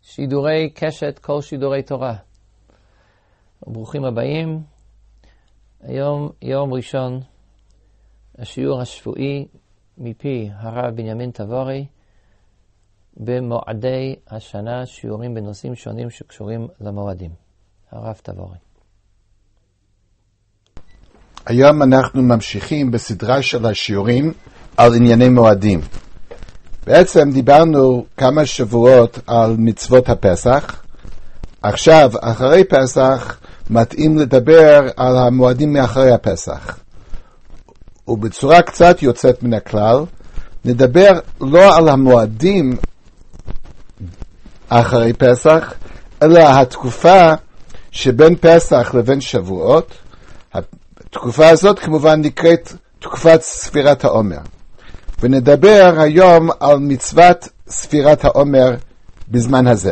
שידורי קשת, כל שידורי תורה. ברוכים הבאים. היום יום ראשון, השיעור השבועי מפי הרב בנימין תבורי במועדי השנה, שיעורים בנושאים שונים שקשורים למועדים. הרב תבורי. היום אנחנו ממשיכים בסדרה של השיעורים על ענייני מועדים. בעצם דיברנו כמה שבועות על מצוות הפסח. עכשיו, אחרי פסח, מתאים לדבר על המועדים מאחרי הפסח. ובצורה קצת יוצאת מן הכלל, נדבר לא על המועדים אחרי פסח, אלא התקופה שבין פסח לבין שבועות. התקופה הזאת כמובן נקראת תקופת ספירת העומר. ונדבר היום על מצוות ספירת העומר בזמן הזה.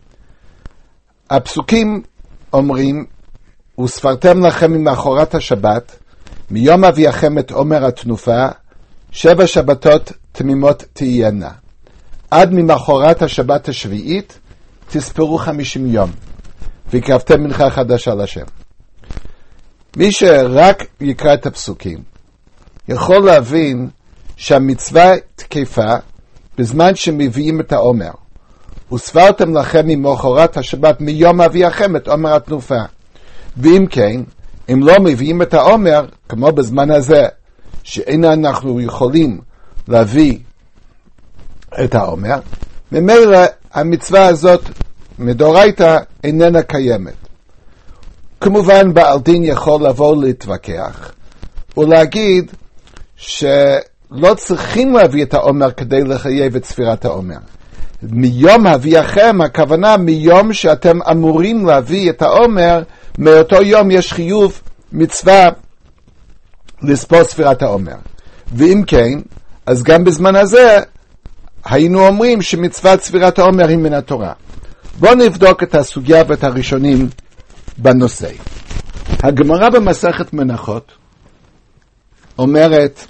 הפסוקים אומרים, וספרתם לכם ממחרת השבת, מיום אביכם את עומר התנופה, 7 שבתות תמימות תהיינה. עד ממחרת השבת השביעית, תספרו 50 יום, והקרבתם מנחה חדשה לשם. מי שרק יקרא את הפסוקים, יכול להבין שהמצווה תקפה בזמן שמביאים את העומר. וספרתם לכם ממחרת השבת מיום אביכם את עומר התנופה. ואם כן, אם לא מביאים את העומר, כמו בזמן הזה, שאין אנחנו יכולים להביא את העומר, ממילא המצווה הזאת מדאורייתא איננה קיימת. כמובן בעל דין יכול לבוא להתווכח ולהגיד שלא צריכים להביא את העומר כדי לחייב את ספירת העומר. מיום אביכם, הכוונה מיום שאתם אמורים להביא את העומר, מאותו יום יש חיוב מצווה לספור ספירת העומר. ואם כן, אז גם בזמן הזה היינו אומרים שמצוות ספירת העומר היא מן התורה. בואו נבדוק את הסוגיה ואת הראשונים בנושא. הגמרא במסכת מנחות אומרת,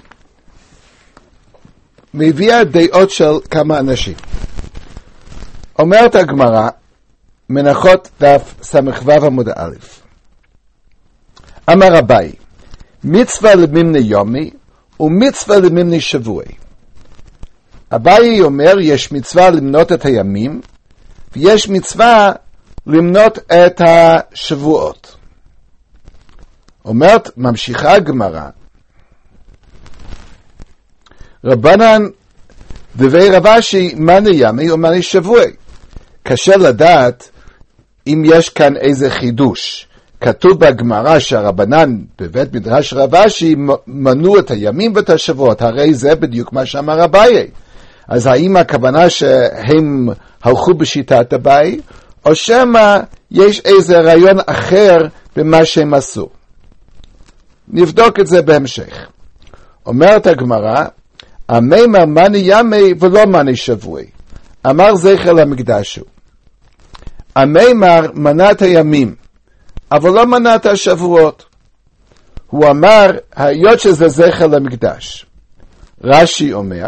מביאה דעות של כמה אנשים. אומרת הגמרא, מנחות דף סמ"ו עמוד א', אמר אביי, מצווה למימני יומי ומצווה למימני שבועי. אביי אומר, יש מצווה למנות את הימים, ויש מצווה למנות את השבועות. אומרת, ממשיכה הגמרא, רבנן דבי רב אשי מני ימי ומני שבועי. קשה לדעת אם יש כאן איזה חידוש. כתוב בגמרא שהרבנן בבית מדרש רב אשי מנו את הימים ואת השבועות. הרי זה בדיוק מה שאמר אביי. אז האם הכוונה שהם הלכו בשיטת אביי, או שמא יש איזה רעיון אחר במה שהם עשו? נבדוק את זה בהמשך. אומרת הגמרא, המימר מני ימי ולא מני שבועי. אמר זכר למקדש הוא. המימר מנה את הימים, אבל לא מנה את השבועות. הוא אמר, היות שזה זכר למקדש. רש"י אומר,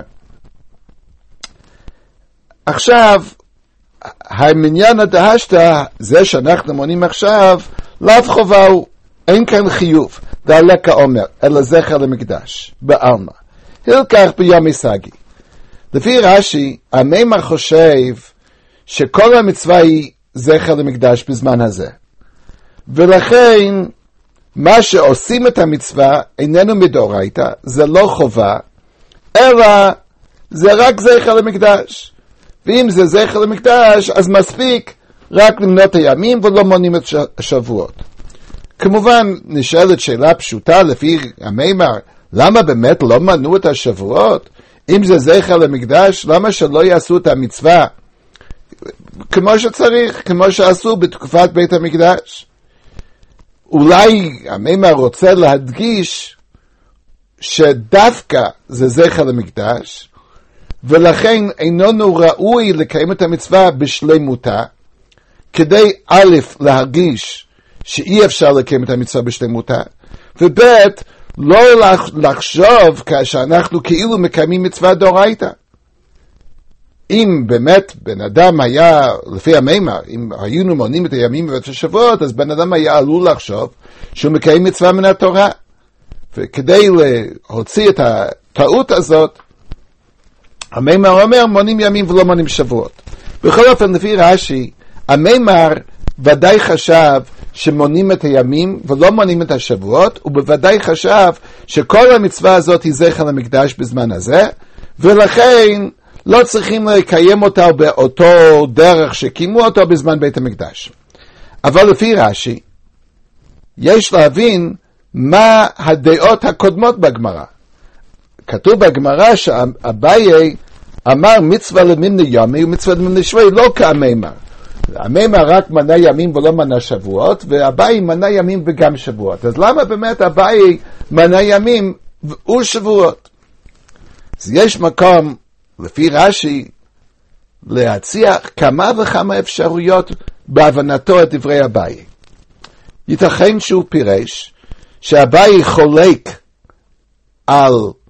עכשיו, המניין הדהשתא, זה שאנחנו מונים עכשיו, לאו חובה הוא, אין כאן חיוב, דלק העומר, אלא זכר למקדש, בעלמא. הלקח ביום סגי. לפי רש"י, המימר חושב שכל המצווה היא זכר למקדש בזמן הזה. ולכן, מה שעושים את המצווה איננו מדאורייתא, זה לא חובה, אלא זה רק זכר למקדש. ואם זה זכר למקדש, אז מספיק רק למנות הימים ולא מונים את השבועות. כמובן, נשאלת שאלה פשוטה לפי המימר, למה באמת לא מנו את השבועות? אם זה זכר למקדש, למה שלא יעשו את המצווה כמו שצריך, כמו שעשו בתקופת בית המקדש? אולי המימר רוצה להדגיש שדווקא זה זכר למקדש, ולכן איננו ראוי לקיים את המצווה בשלמותה, כדי א' להרגיש שאי אפשר לקיים את המצווה בשלמותה, וב' לא לחשוב כאשר אנחנו כאילו מקיימים מצווה דאורייתא. אם באמת בן אדם היה, לפי המימר, אם היינו מונים את הימים ואת השבועות, אז בן אדם היה עלול לחשוב שהוא מקיים מצווה מן התורה. וכדי להוציא את הטעות הזאת, המימר אומר מונים ימים ולא מונים שבועות. בכל אופן, לפי רש"י, המימר ודאי חשב שמונים את הימים ולא מונים את השבועות, ובוודאי חשב שכל המצווה הזאת היא זכר למקדש בזמן הזה, ולכן לא צריכים לקיים אותה באותו דרך שקיימו אותו בזמן בית המקדש. אבל לפי רש"י, יש להבין מה הדעות הקודמות בגמרא. כתוב בגמרא שאביי אמר מצווה למימנה יומי ומצווה למימנה שבועי, לא כהמימר. המימר רק מנה ימים ולא מנה שבועות, ואביי מנה ימים וגם שבועות. אז למה באמת אביי מנה ימים ושבועות? אז יש מקום, לפי רש"י, להציע כמה וכמה אפשרויות בהבנתו את דברי אביי. ייתכן שהוא פירש שאביי חולק על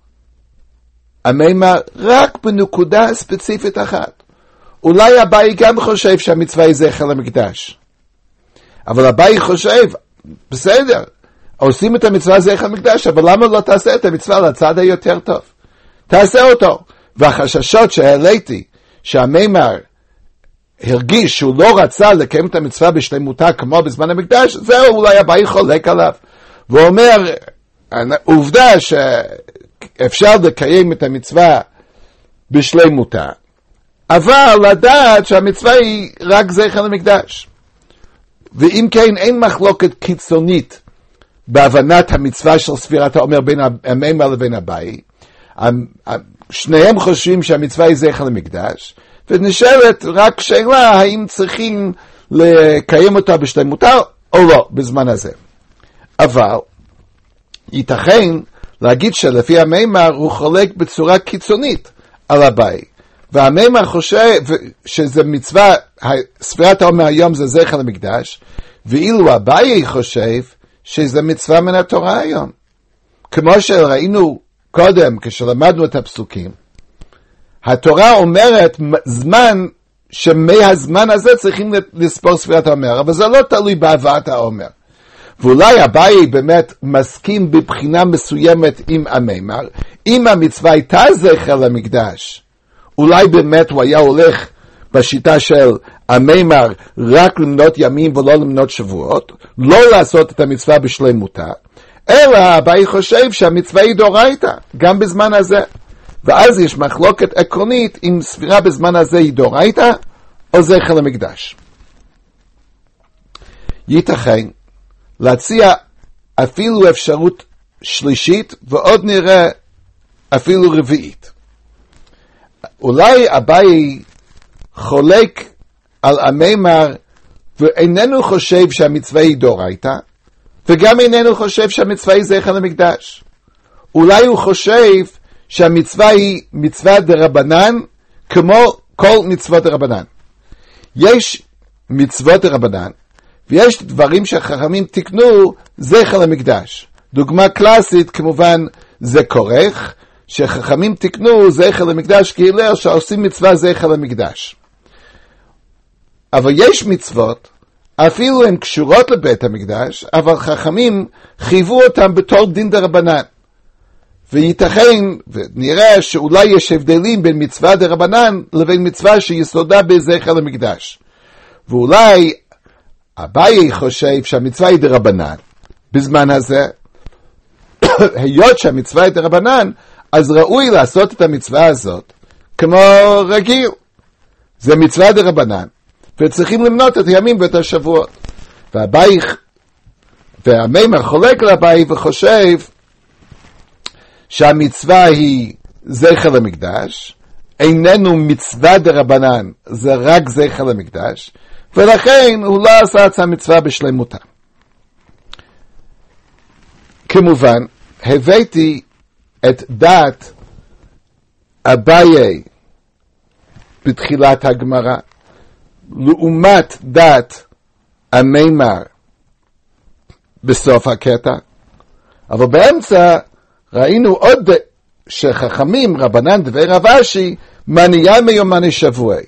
המימר רק בנקודה ספציפית אחת. אולי אביי גם חושב שהמצווה היא זכר למקדש. אבל אביי חושב, בסדר, עושים את המצווה זכר למקדש, אבל למה לא תעשה את המצווה לצד היותר טוב? תעשה אותו. והחששות שהעליתי, שהמימר הרגיש שהוא לא רצה לקיים את המצווה בשלמותה כמו בזמן המקדש, זהו, אולי אביי חולק עליו. והוא אומר, עובדה שאפשר לקיים את המצווה בשלמותה, אבל לדעת שהמצווה היא רק זכר למקדש. ואם כן, אין מחלוקת קיצונית בהבנת המצווה של ספירת העומר בין המימר לבין אביי. שניהם חושבים שהמצווה היא זכר למקדש, ונשאלת רק שאלה האם צריכים לקיים אותה בשלמותה או לא בזמן הזה. אבל ייתכן להגיד שלפי המימר הוא חולק בצורה קיצונית על אביי, והמימר חושב שזה מצווה, ספירת העומר היום זה זכר למקדש, ואילו אביי חושב שזה מצווה מן התורה היום. כמו שראינו קודם כשלמדנו את הפסוקים, התורה אומרת זמן שמהזמן הזה צריכים לספור ספירת העומר, אבל זה לא תלוי בהבאת העומר. ואולי אביי באמת מסכים בבחינה מסוימת עם המימר, אם המצווה הייתה זכר למקדש, אולי באמת הוא היה הולך בשיטה של המימר רק למנות ימים ולא למנות שבועות, לא לעשות את המצווה בשלמותה, אלא אביי חושב שהמצווה היא דאורייתא, גם בזמן הזה. ואז יש מחלוקת עקרונית אם ספירה בזמן הזה היא דאורייתא או זכר למקדש. ייתכן להציע אפילו אפשרות שלישית, ועוד נראה אפילו רביעית. אולי אביי חולק על המימר ואיננו חושב שהמצווה היא דאורייתא, וגם איננו חושב שהמצווה היא זכר למקדש. אולי הוא חושב שהמצווה היא מצווה דרבנן כמו כל מצוות דרבנן. יש מצוות דרבנן, ויש דברים שהחכמים תקנו זכר למקדש. דוגמה קלאסית כמובן זה כורך, שחכמים תקנו זכר למקדש כהילר שעושים מצווה זכר למקדש. אבל יש מצוות, אפילו הן קשורות לבית המקדש, אבל חכמים חייבו אותם בתור דין דרבנן. וייתכן, ונראה שאולי יש הבדלים בין מצווה דרבנן לבין מצווה שיסודה בזכר למקדש. ואולי אביי חושב שהמצווה היא דרבנן בזמן הזה, היות שהמצווה היא דרבנן, אז ראוי לעשות את המצווה הזאת כמו רגיל. זה מצווה דרבנן, וצריכים למנות את הימים ואת השבועות. ואביי, והמימר חולק על אביי וחושב שהמצווה היא זכר למקדש, איננו מצווה דרבנן, זה רק זכר למקדש, ולכן הוא לא עשה את המצווה בשלמותה. כמובן, הבאתי את דעת אביי בתחילת הגמרא, לעומת דעת המימר בסוף הקטע, אבל באמצע ראינו עוד שחכמים, רבנן דבי רב אשי, מני ימי ומני שבועי.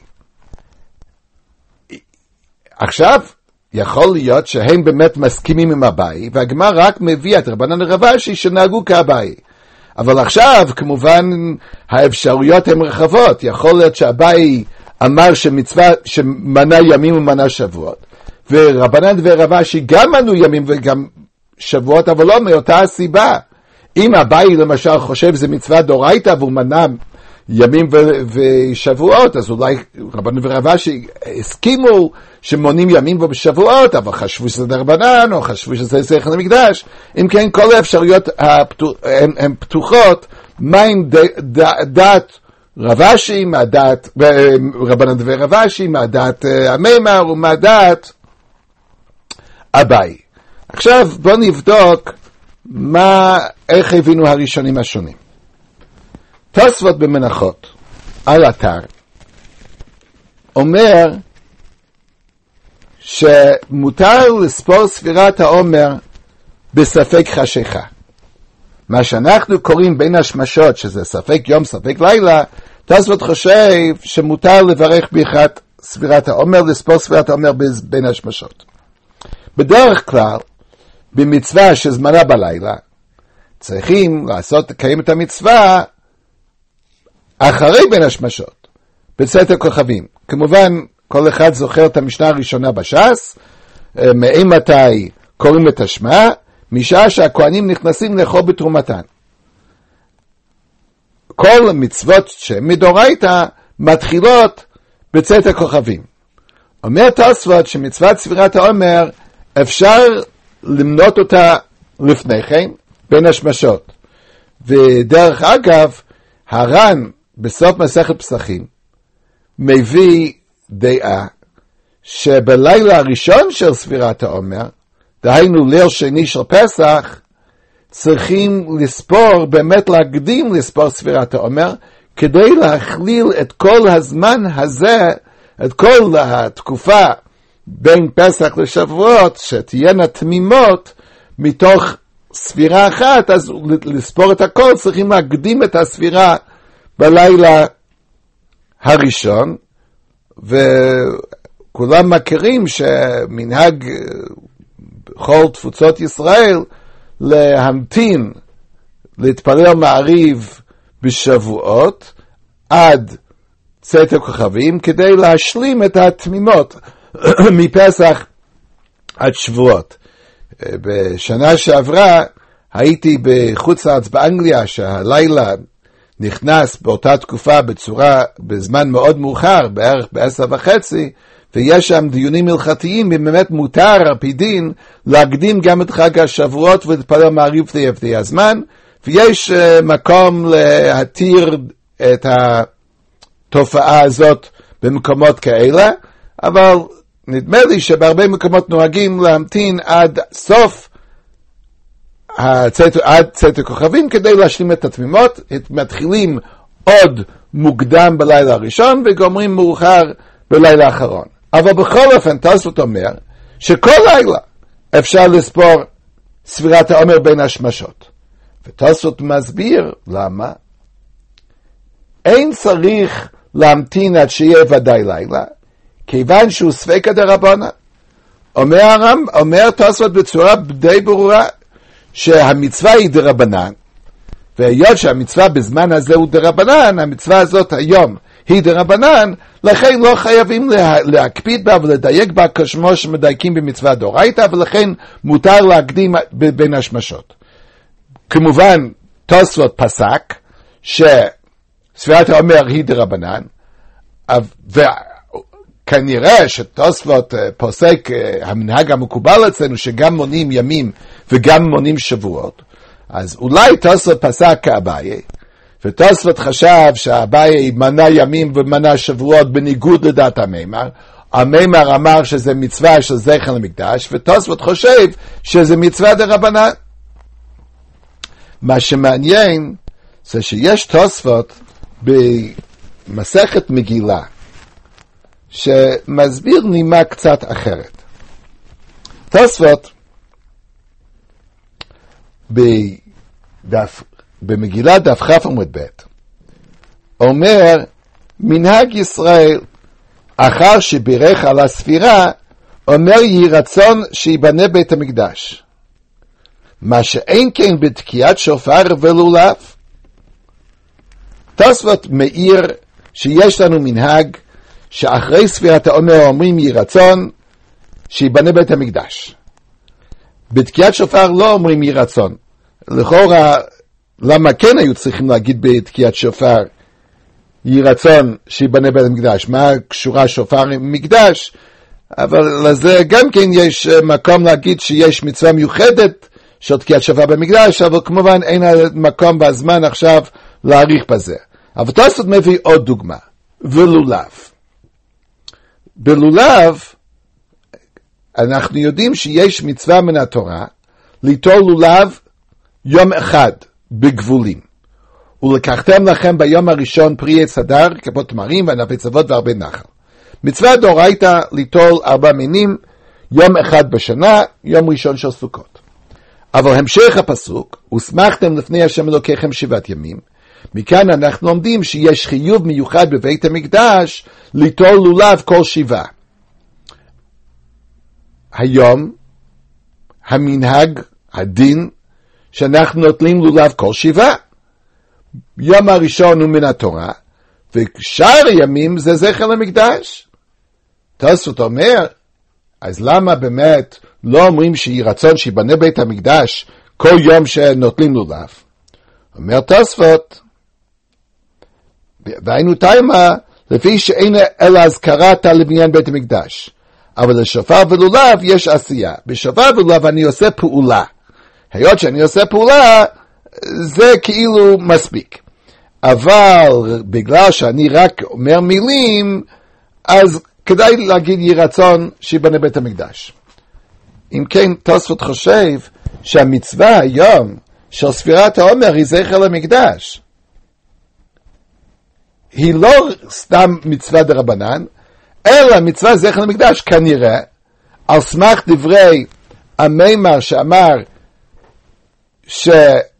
עכשיו, יכול להיות שהם באמת מסכימים עם אביי, והגמרא רק מביא את רבנן ורב אשי שנהגו כאביי. אבל עכשיו, כמובן, האפשרויות הן רחבות. יכול להיות שאביי אמר שמצווה שמנה ימים ומנה שבועות, ורבנן ורב אשי גם מנו ימים וגם שבועות, אבל לא מאותה הסיבה. אם אביי למשל חושב זה מצווה דאורייתא והוא מנה ימים ושבועות, אז אולי רבנן ורב אשי הסכימו שמונים ימים ושבועות, אבל חשבו שזה דרבנן, או חשבו שזה שכל המקדש. אם כן, כל האפשרויות הן פתוחות. מה עם דעת רב אשי, מה דעת רבנן ורב אשי, מה דעת המימר, ומה דעת אביי. עכשיו בוא נבדוק איך הבינו הראשונים השונים. תוספות במנחות על אתר אומר שמותר לספור ספירת העומר בספק חשיכה. מה שאנחנו קוראים בין השמשות, שזה ספק יום ספק לילה, תוספות חושב שמותר לברך ברכת ספירת העומר, לספור ספירת העומר בין השמשות. בדרך כלל במצווה שזמנה בלילה צריכים לקיים את המצווה אחרי בין השמשות, בצאת הכוכבים. כמובן, כל אחד זוכר את המשנה הראשונה בש"ס, מאימתי קוראים את השמה, משעה שהכהנים נכנסים לאכול בתרומתן. כל המצוות שמדאורייתא מתחילות בצאת הכוכבים. אומר תוספות שמצוות ספירת העומר אפשר למנות אותה לפני כן בין השמשות. ודרך אגב, הר"ן בסוף מסכת פסחים מביא דעה שבלילה הראשון של ספירת העומר, דהיינו ליל שני של פסח, צריכים לספור, באמת להקדים לספור ספירת העומר, כדי להכליל את כל הזמן הזה, את כל התקופה בין פסח לשבועות, שתהיינה תמימות מתוך ספירה אחת. אז לספור את הכל צריכים להקדים את הספירה בלילה הראשון, וכולם מכירים שמנהג בכל תפוצות ישראל להמתין להתפלל מעריב בשבועות עד צאת הכוכבים, כדי להשלים את התמימות מפסח עד שבועות. בשנה שעברה הייתי בחוץ לארץ באנגליה, שהלילה נכנס באותה תקופה בזמן מאוד מאוחר, בערך ב10:30, ויש שם דיונים הלכתיים, אם באמת מותר על פי דין להקדים גם את חג השבועות ולהתפלל מעריב לפני הזמן, ויש מקום להתיר את התופעה הזאת במקומות כאלה, אבל נדמה לי שבהרבה מקומות נוהגים להמתין עד סוף עד צאת הכוכבים כדי להשלים את התמימות. מתחילים עוד מוקדם בלילה הראשון וגומרים מאוחר בלילה האחרון. אבל בכל אופן תוספות אומר שכל לילה אפשר לספור ספירת העומר בין השמשות. ותוספות מסביר למה אין צריך להמתין עד שיהיה ודאי לילה, כיוון שהוא ספקא דרבנן. אומר תוספות בצורה די ברורה שהמצווה היא דרבנן, והיות שהמצווה בזמן הזה הוא דרבנן, המצווה הזאת היום היא דרבנן, לכן לא חייבים להקפיד בה ולדייק בה כשמו שמדייקים במצווה דאורייתא, ולכן מותר להקדים בין השמשות. כמובן תוספות פסק שספירת העומר היא דרבנן, וכנראה שתוספות פוסק המנהג המקובל אצלנו שגם מונים ימים וגם מונים שבועות, אז אולי תוספות פסק כאביי, ותוספות חשב שאביי מנה ימים ומנה שבועות בניגוד לדעת המימר. המימר אמר שזה מצווה של זכר למקדש, ותוספות חושב שזה מצווה דרבנן. מה שמעניין זה שיש תוספות במסכת מגילה שמסביר נימה קצת אחרת. תוספות בדף במגילה דף כ' עמוד ב', אומר, מנהג ישראל, אחר שבירך על הספירה, אומר יהי רצון שיבנה בית המקדש. מה שאין כן בתקיעת שופר ולולב. תוספות מאיר שיש לנו מנהג שאחרי ספירת העומר אומרים יהי רצון שיבנה בית המקדש. בתקיעת שופר לא אומרים יהי רצון. לכאורה, למה כן היו צריכים להגיד בתקיעת שופר יהי רצון שיבנה בית המקדש? מה קשורה שופר עם מקדש? אבל לזה גם כן יש מקום להגיד שיש מצווה מיוחדת של תקיעת שופר במקדש, אבל כמובן אין מקום בזמן עכשיו להאריך בזה. אבל תוספות מביא עוד דוגמה, ולולב. בלולב, אנחנו יודעים שיש מצווה מן התורה, ליטול לולב יום אחד בגבולים. ולקחתם לכם ביום הראשון פרי עץ הדר, כפות תמרים וענפי צבות והרבה נחל. מצווה דאורייתא ליטול 4 מינים, יום אחד בשנה, יום ראשון של סוכות. אבל המשך הפסוק, ושמחתם לפני השם אלוקיכם 7 ימים, מכאן אנחנו לומדים שיש חיוב מיוחד בבית המקדש ליטול לולב כל 7. היום, המנהג, הדין, שאנחנו נוטלים לולב כל 7. יום הראשון הוא מן התורה, ושאר הימים זה זכר למקדש. תוספות אומר, אז למה באמת לא אומרים שיהי רצון שיבנה בית המקדש כל יום שנוטלים לולב? אומר תוספות, והיינו תימה, לפי שאין אלא הזכרת לבניין בית המקדש. אבל לשופר ולולב יש עשייה. בשופר ולולב אני עושה פעולה. היות שאני עושה פעולה, זה כאילו מספיק. אבל בגלל שאני רק אומר מילים, אז כדאי להגיד יהי רצון שיבנה בית המקדש. אם כן, תוספות חושב שהמצווה היום של ספירת העומר היא זכר למקדש. היא לא סתם מצווה דרבנן, אלא מצווה זכר למקדש כנראה, על סמך דברי המימר שאמר שהמצווה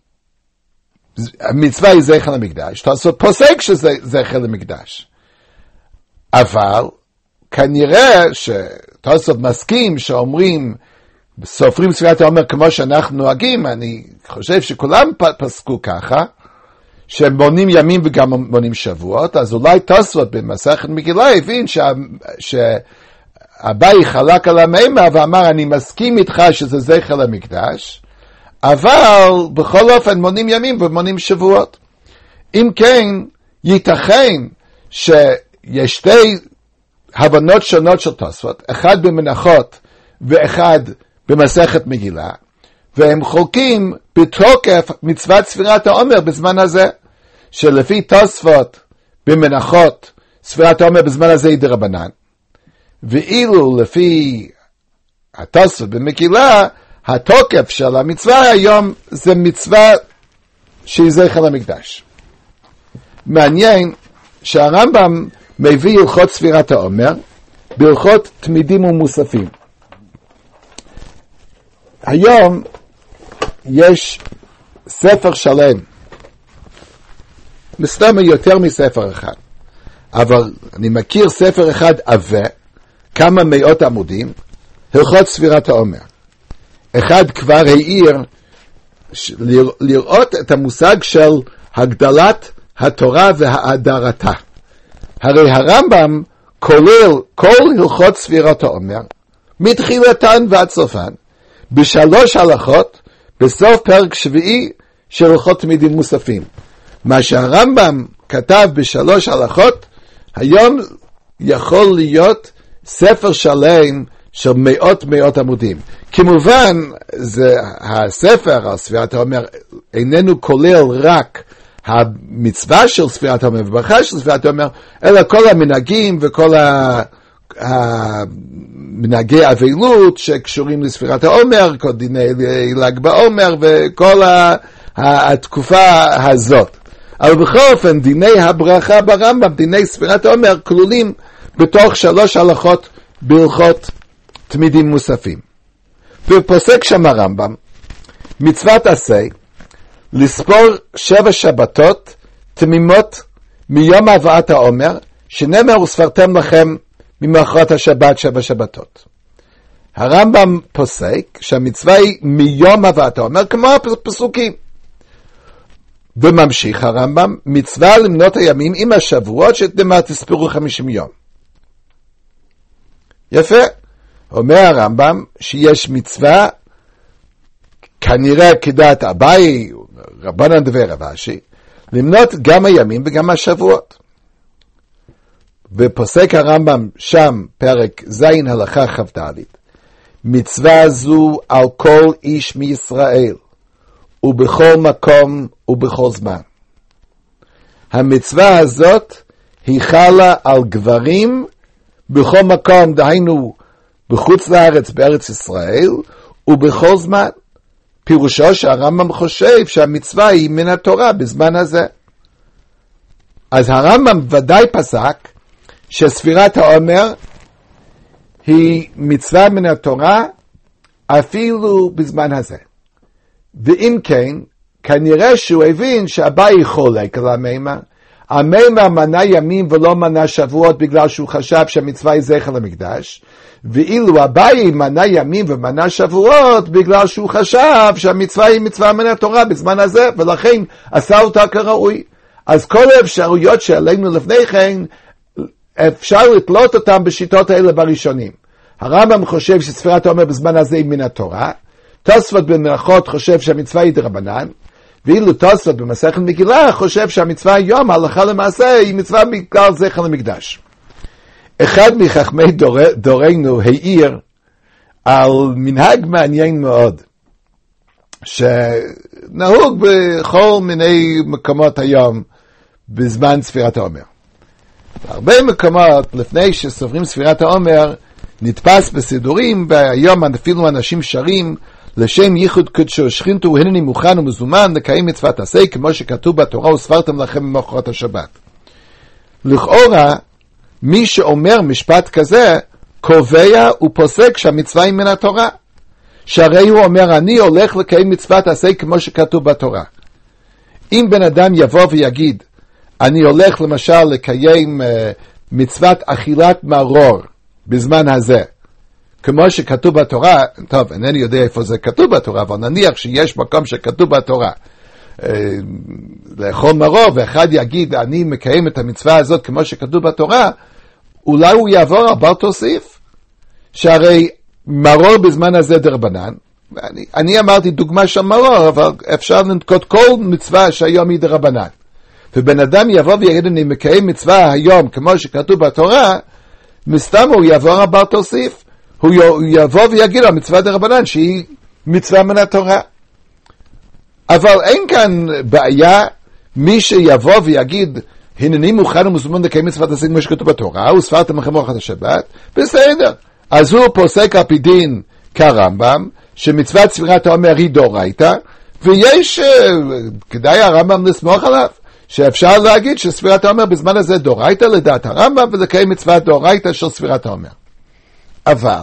היא זכר למקדש, תוספות פוסק שזה זכר למקדש. אבל כנראה שתוספות מסכים שאומרים, סופרים ספירת העומר כמו שאנחנו נוהגים, אני חושב שכולם פסקו ככה, שהם מונים ימים וגם מונים שבועות, אז אולי תוספות במסכת מגילה הבין שהאביי חלק על המימר ואמר אני מסכים איתך שזה זכר למקדש, אבל בכל אופן מונים ימים ומונים שבועות. אם כן, ייתכן שיש 2 הבנות שונות של תוספות, אחד במנחות ואחד במסכת מגילה, והם חולקים בתוקף מצוות ספירת העומר בזמן הזה, שלפי תוספות במנחות ספירת העומר בזמן הזה היא דרבנן, ואילו לפי התוספות במגילה, התוקף של המצווה היום זה מצווה שהיא זכר למקדש. מעניין שהרמב"ם מביא הלכות ספירת העומר בהלכות תמידים ומוספים. היום יש ספר שלם, מסתמה יותר מספר אחד, אבל אני מכיר ספר אחד עבה, כמה מאות עמודים, הלכות ספירת העומר. אחד כבר העיר לראות את המושג של הגדלת התורה והאדרתה. הרי הרמב"ם כולל כל הלכות ספירת העומר, מתחילתן ועד סופן, ב3 הלכות, בסוף פרק 7 של הלכות תמידים מוספים. מה שהרמב"ם כתב ב3 הלכות, היום יכול להיות ספר שלם של מאות עמודים. כמובן, הספר על ספירת העומר איננו כולל רק המצווה של ספירת העומר וברכה של ספירת העומר, אלא כל המנהגים וכל מנהגי אבלות שקשורים לספירת העומר, כל דיני ל"ג בעומר וכל התקופה הזאת. אבל בכל אופן, דיני הברכה ברמב"ם, דיני ספירת העומר, כלולים בתוך 3 הלכות בהלכות תמידים מוספים. ופוסק שם הרמב"ם, מצוות עשה, לספור 7 שבתות תמימות מיום הבאת העומר, שנאמר וספרתם לכם ממאחורת השבת 7 שבתות. הרמב"ם פוסק שהמצווה היא מיום הבאת העומר, כמו הפסוקים. וממשיך הרמב"ם, מצווה למנות הימים עם השבועות תספרו 50 יום. יפה. אומר הרמב"ם שיש מצווה, כנראה כדעת אביי, רבנן דבי רב אשי, למנות גם הימים וגם השבועות. ופוסק הרמב"ם שם, פרק ז' הלכה כ"ד, מצווה זו על כל איש מישראל, ובכל מקום ובכל זמן. המצווה הזאת היא חלה על גברים בכל מקום, דהיינו בחוץ לארץ, בארץ ישראל, ובכל זמן. פירושו שהרמב"ם חושב שהמצווה היא מן התורה בזמן הזה. אז הרמב"ם ודאי פסק שספירת העומר היא מצווה מן התורה אפילו בזמן הזה. ואם כן, כנראה שהוא הבין שאביי חולק על המימר. המימר מנה ימים ולא מנה שבועות בגלל שהוא חשב שהמצווה היא זכר למקדש, ואילו אביי מנה ימים ומנה שבועות בגלל שהוא חשב שהמצווה היא מצווה מן התורה בזמן הזה, ולכן עשה אותה כראוי. אז כל האפשרויות שעלינו לפני כן, אפשר לתלות אותם בשיטות האלה בראשונים. הרמב"ם חושב שספירת העומר בזמן הזה היא מן התורה, תוספות במלאכות חושב שהמצווה היא דרבנן, ואילו תוספות במסכת מגילה חושב שהמצווה היום, הלכה למעשה, היא מצווה בגלל זכר למקדש. אחד מחכמי דורנו העיר על מנהג מעניין מאוד, שנהוג בכל מיני מקומות היום בזמן ספירת העומר. בהרבה מקומות, לפני שסופרים ספירת העומר, נתפס בסידורים, והיום אפילו אנשים שרים, לשם ייחוד קודשו שכינתו הנני מוכן ומזומן לקיים מצוות עשה, כמו שכתוב בתורה וספרתם לכם ממאחורת השבת. לכאורה, מי שאומר משפט כזה, קובע ופוסק שהמצווה היא מן התורה. שהרי הוא אומר, אני הולך לקיים מצוות עשה כמו שכתוב בתורה. אם בן אדם יבוא ויגיד, אני הולך למשל לקיים מצוות אכילת מרור בזמן הזה, כמו שכתוב בתורה, טוב, אינני יודע איפה זה כתוב בתורה, אבל נניח שיש מקום שכתוב בתורה, לאכול מרור, ואחד יגיד, אני מקיים את המצווה הזאת כמו שכתוב בתורה, אולי הוא יעבור על בל תוסיף, שהרי מרור בזמן הזה דרבנן, אני אמרתי דוגמה של מרור, אבל אפשר לנקוט כל מצווה שהיום היא דרבנן. ובן אדם יבוא ויגיד, אני מקיים מצווה היום כמו שכתוב בתורה, מסתם הוא יעבור על בל תוסיף, הוא יבוא ויגיד על מצווה דרבנן שהיא מצווה מן התורה. אבל אין כאן בעיה, מי שיבוא ויגיד, הנני מוכן ומזומן לקיים מצוות עשה כמו שכתוב בתורה, וספרתם לכם ממאחורת השבת, בסדר. אז הוא פוסק על פי דין כרמב"ם, שמצוות ספירת העומר היא דאורייתא, ויש, כדאי הרמב"ם לסמוך עליו, שאפשר להגיד שספירת העומר בזמן הזה דאורייתא לדעת הרמב"ם, ולקיים מצוות דאורייתא של ספירת העומר. אבל,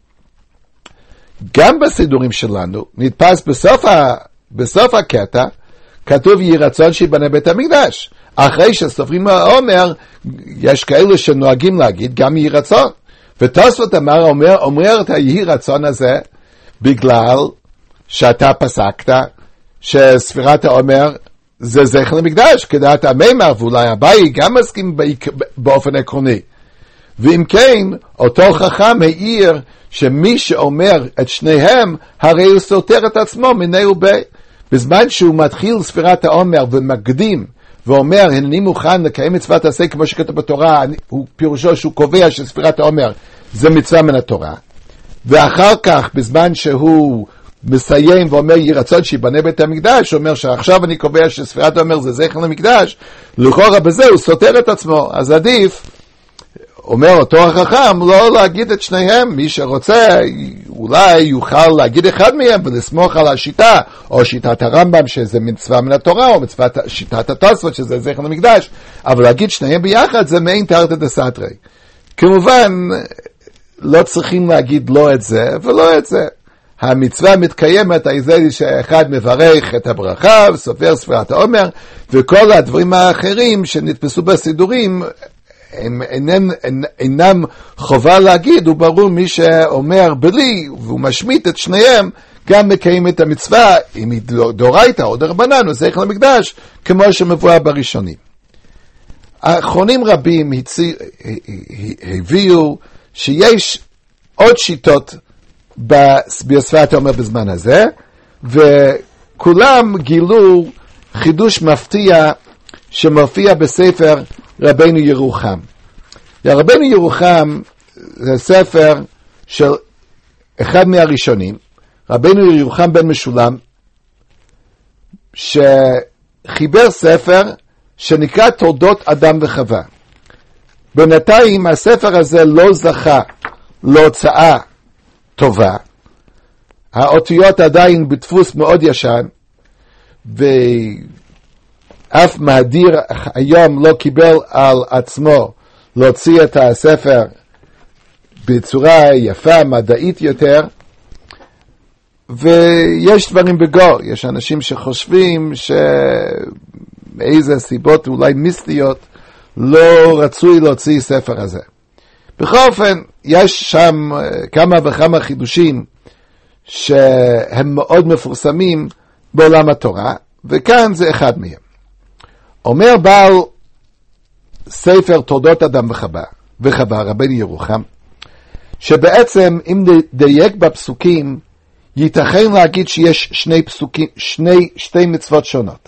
גם בסידורים שלנו, נתפס בסוף הקטע, כתוב יהי רצון שיבנה בית המקדש. אחרי שסופרים העומר, יש כאלה שנוהגים להגיד גם יהי רצון. ותוספות אומר את היהי רצון הזה, בגלל שאתה פסקת שספירת העומר זה זכר למקדש, כדעת המימר, ואולי אביי גם מסכים באופן עקרוני. ואם כן, אותו חכם העיר שמי שאומר את שניהם, הרי הוא סותר את עצמו מיני ובי. בזמן שהוא מתחיל ספירת העומר ומקדים, ואומר, הנני מוכן לקיים מצוות עשה כמו שכתוב בתורה, הוא פירושו שהוא קובע שספירת העומר זה מצווה מן התורה. ואחר כך, בזמן שהוא מסיים ואומר, יהי רצון שיבנה בית המקדש, הוא אומר שעכשיו אני קובע שספירת העומר זה זכר למקדש, לכאורה בזה הוא סותר את עצמו. אז עדיף, אומר אותו החכם, לא להגיד את שניהם. מי שרוצה אולי יוכל להגיד אחד מהם ולסמוך על השיטה, או שיטת הרמב"ם שזה מצווה מן התורה, או שיטת התוספות שזה זכר למקדש, אבל להגיד שניהם ביחד זה מעין תרתי דסתרי. כמובן לא צריכים להגיד לא את זה ולא את זה. המצווה מתקיימת על זה שאחד מברך את הברכה, סופר ספירת העומר, וכל הדברים האחרים שנתפסו בסידורים, הם אינם חובה להגיד, וברור מי שאומר בלי, והוא משמיט את שניהם, גם מקיים את המצווה, אם היא דאורייתא או דרבנן, או זכר למקדש, כמו שמבואר בראשונים. האחרונים רבים הביאו שיש עוד שיטות בספירת העומר בזמן הזה, וכולם גילו חידוש מפתיע שמופיע בספר רבנו ירוחם. רבנו ירוחם זה ספר של אחד מהראשונים, רבנו ירוחם בן משולם, שחיבר ספר שנקרא תולדות אדם וחווה. בינתיים הספר הזה לא זכה להוצאה טובה, האותיות עדיין בדפוס מאוד ישן, ואף מהדיר היום לא קיבל על עצמו להוציא את הספר בצורה יפה, מדעית יותר, ויש דברים בגו, יש אנשים שחושבים מאיזה סיבות אולי מיסטיות לא רצוי להוציא ספר הזה. בכל אופן, יש שם כמה וכמה חידושים שהם מאוד מפורסמים בעולם התורה, וכאן זה אחד מהם. אומר בעל ספר תולדות אדם וחווה, רבנו ירוחם, שבעצם אם נדייק בפסוקים, ייתכן להגיד שיש שתי מצוות שונות.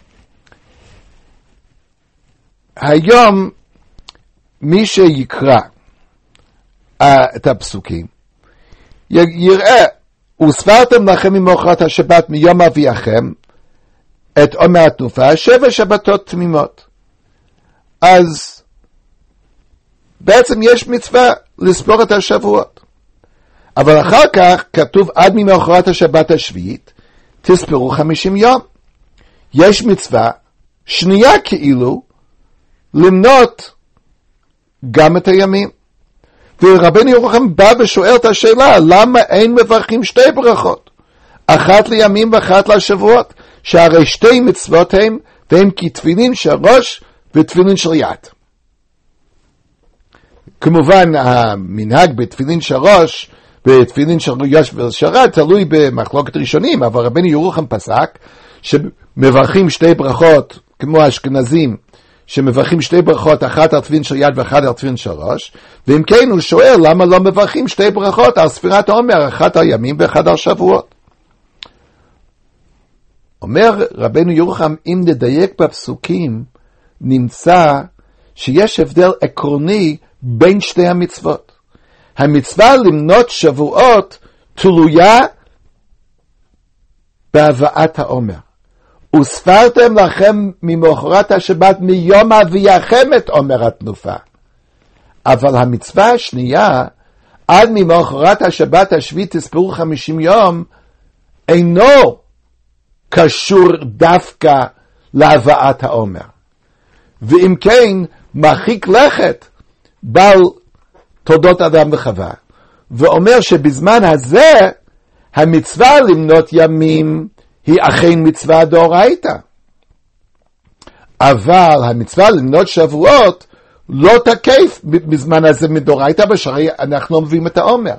היום מי שיקרא את הפסוקים יראה, וספרתם לכם ממחרת השבת מיום אביכם את עומר התנופה 7 שבתות תמימות. אז בעצם יש מצווה לספור את השבועות, אבל אחר כך כתוב עד ממחרת השבת השביעית תספרו 50 יום. יש מצווה שנייה כאילו למנות גם את הימים. ורבנו ירוחם בא ושואל את השאלה, למה אין מברכים שתי ברכות? אחת לימים ואחת לשבועות, שהרי שתי מצוות הם, והם כתפילין של ראש ותפילין של יד. כמובן המנהג בתפילין של ראש ותפילין של ראש ושרת תלוי במחלוקת ראשונים, אבל רבנו ירוחם פסק שמברכים שתי ברכות כמו האשכנזים, שמברכים שתי ברכות, אחת על תפילין של יד ואחת על תפילין של ראש, ואם כן הוא שואל למה לא מברכים שתי ברכות על ספירת העומר, אחת על ימים ואחת על שבועות. אומר רבנו ירוחם, אם נדייק בפסוקים, נמצא שיש הבדל עקרוני בין שתי המצוות. המצווה למנות שבועות תלויה בהבאת העומר. וספרתם לכם ממחרת השבת מיום אביכם את עומר התנופה. אבל המצווה השנייה, עד ממחרת השבת השביעית תספרו 50 יום, אינו קשור דווקא להבאת העומר. ואם כן, מרחיק לכת בעל תולדות אדם וחווה, ואומר שבזמן הזה, המצווה למנות ימים, היא אכן מצווה דאורייתא. אבל המצווה למנות שבועות לא תקף בזמן הזה מדאורייתא, בשרי אנחנו לא מביאים את העומר.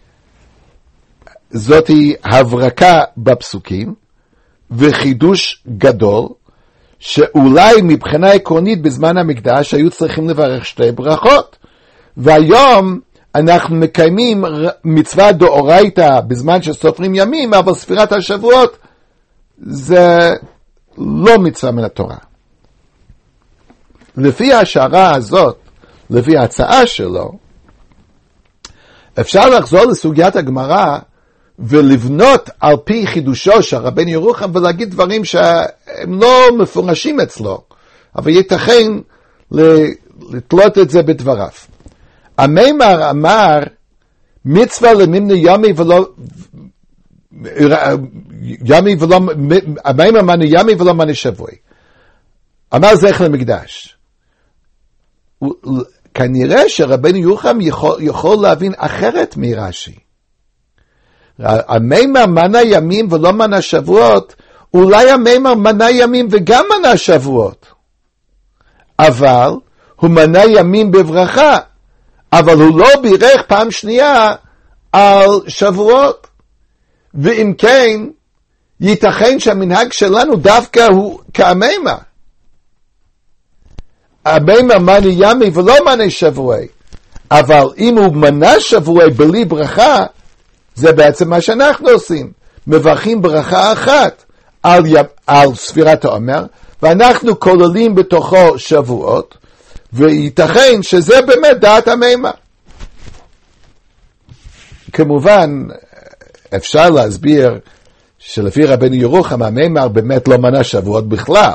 זאת היא הברקה בפסוקים, וחידוש גדול, שאולי מבחינה עקרונית בזמן המקדש היו צריכים לברך שתי ברכות. והיום אנחנו מקיימים מצווה דאורייתא בזמן שסופרים ימים, אבל ספירת השבועות זה לא מצווה מן התורה. לפי השערה הזאת, לפי ההצעה שלו, אפשר לחזור לסוגיית הגמרא ולבנות על פי חידושו של רבנו ירוחם ולהגיד דברים שהם לא מפורשים אצלו, אבל ייתכן לתלות את זה בדבריו. המימר אמר מצווה למימנה ימי ולא המימר מנה ימי ולא מנה שבועי. אמר זכר למקדש. כנראה שרבנו ירוחם יכול להבין אחרת מרש"י. המימר מנה ימים ולא מנה שבועות, אולי המימר מנה ימים וגם מנה שבועות. אבל הוא מנה ימים בברכה, אבל הוא לא בירך פעם שנייה על שבועות. ואם כן, ייתכן שהמנהג שלנו דווקא הוא כהמימר. המימר מנה ימי ולא מנה שבועי. אבל אם הוא מנה שבועי בלי ברכה, זה בעצם מה שאנחנו עושים. מברכים ברכה אחת על ספירת העומר, ואנחנו כוללים בתוכו שבועות, וייתכן שזה באמת דעת המימר. כמובן, אפשר להסביר שלפי רבנו ירוחם, המימר באמת לא מנה שבועות בכלל.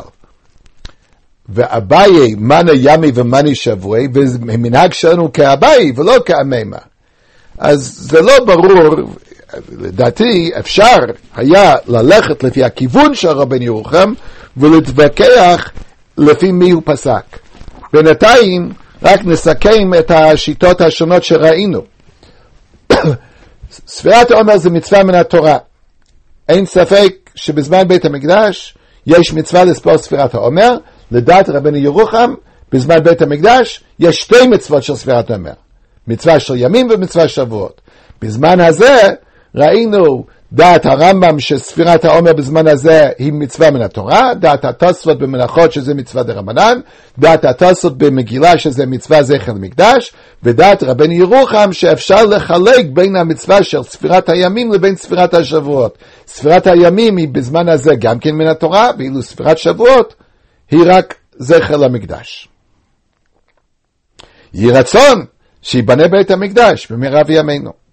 ואביי מנה ימי ומנה שבועי, ומנהג שלנו כאביי ולא כהמימר. אז זה לא ברור, לדעתי אפשר היה ללכת לפי הכיוון של רבנו ירוחם, ולהתווכח לפי מי הוא פסק. בינתיים רק נסכם את השיטות השונות שראינו. ספירת העומר זה מצווה מן התורה. אין ספק שבזמן בית המקדש יש מצווה לספור ספירת העומר. לדעת רבנו ירוחם, בזמן בית המקדש יש שתי מצוות של ספירת העומר. מצווה של ימים ומצווה שבועות. בזמן הזה ראינו דעת הרמב"ם שספירת העומר בזמן הזה היא מצווה מן התורה, דעת התוספות במלאכות שזה מצווה דרבנן, דעת התוספות במגילה שזה מצווה זכר למקדש, ודעת רבנו ירוחם שאפשר לחלק בין המצווה של ספירת הימים לבין ספירת השבועות. ספירת הימים היא בזמן הזה גם כן מן התורה, ואילו ספירת שבועות היא רק זכר למקדש. יהי רצון שיבנה בית המקדש במהרה בימינו.